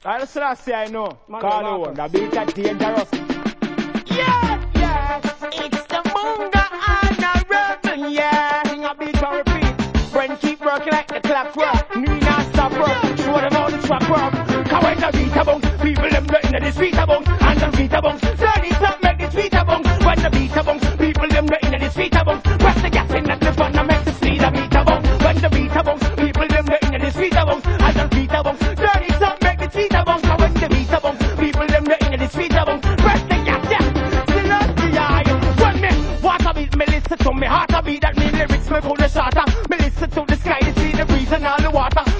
That's what I say, I know. Man, Call on, the beat is dangerous. Yeah, it's the Munga and the Rebel, yeah. Sing a beat and repeat. Friend keep working like the clockwork. Need not stop work. Show them how the track work. Cause when the beat a bounce, people them getting the street a bounce.